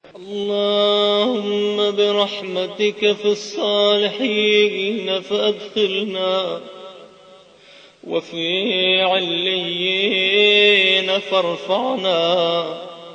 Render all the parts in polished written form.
اللهم برحمتك في الصالحين فأدخلنا، وفي عليين فارفعنا،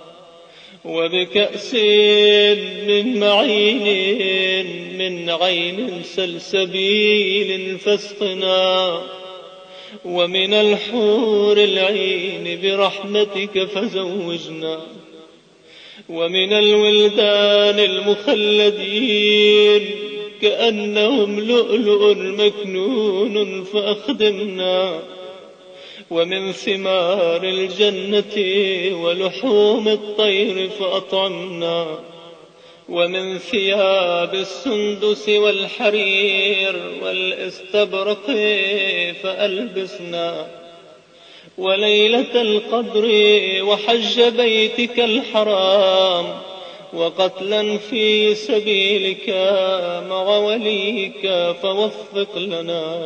وبكأس من معين من عين سلسبيل فاسقنا، ومن الحور العين برحمتك فزوجنا، ومن الولدان المخلدين كأنهم لؤلؤ مكنون فأخدمنا، ومن ثمار الجنة ولحوم الطير فأطعمنا، ومن ثياب السندس والحرير والاستبرق فألبسنا، وليلة القدر وحج بيتك الحرام وقتلا في سبيلك مع وليك فوفق لنا،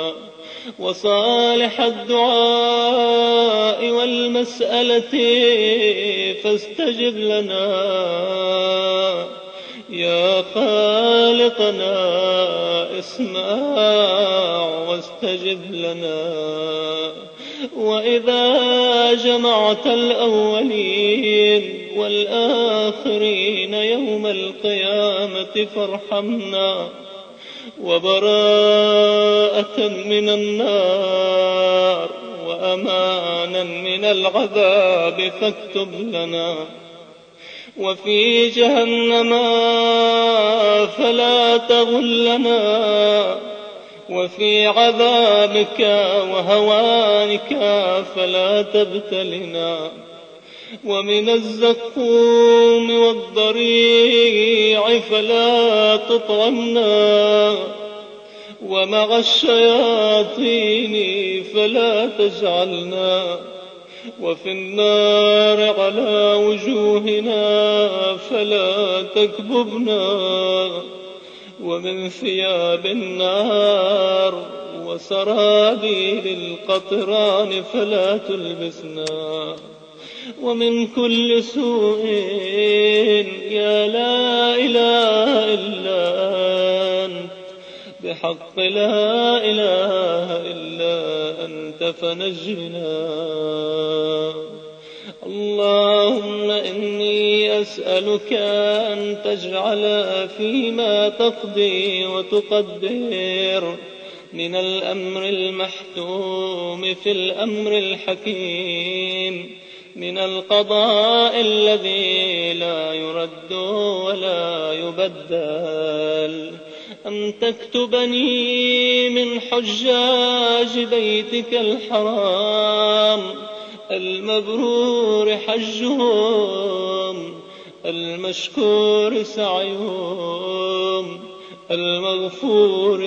وصالح الدعاء والمسألة فاستجب لنا، يا خالقنا اسمع واستجب لنا. وإذا جمعت الأولين والآخرين يوم القيامة فارحمنا، وبراءة من النار وأمانا من العذاب فاكتب لنا، وفي جهنم فلا تغلنا، وفي عذابك وهوانك فلا تبتلنا، ومن الزقوم والضريع فلا تطعمنا، ومع الشياطين فلا تجعلنا، وفي النار على وجوهنا فلا تكببنا، ومن ثياب النار وسرابيل القطران فلا تلبسنا، ومن كل سوء يا لا إله إلا أنت بحق لا إله إلا أنت فنجنا. اللهم إني أسألك أن تجعل فيما تقضي وتقدر من الأمر المحتوم في الأمر الحكيم، من القضاء الذي لا يرد ولا يبدل، أن تكتبني من حجاج بيتك الحرام المبرور حجهم، المشكور سعيهم، المغفور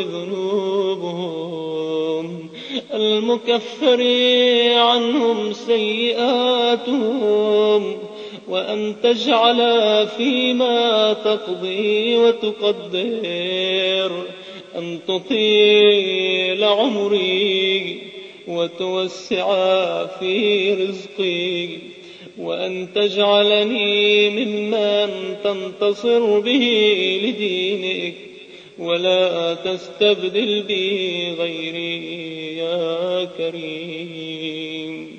ذنوبهم، المكفر عنهم سيئاتهم، وأن تجعل فيما تقضي وتقدر أن تطيل عمري وتوسع في رزقي، وأن تجعلني ممن تنتصر به لدينك، ولا تستبدل بي غيري يا كريم.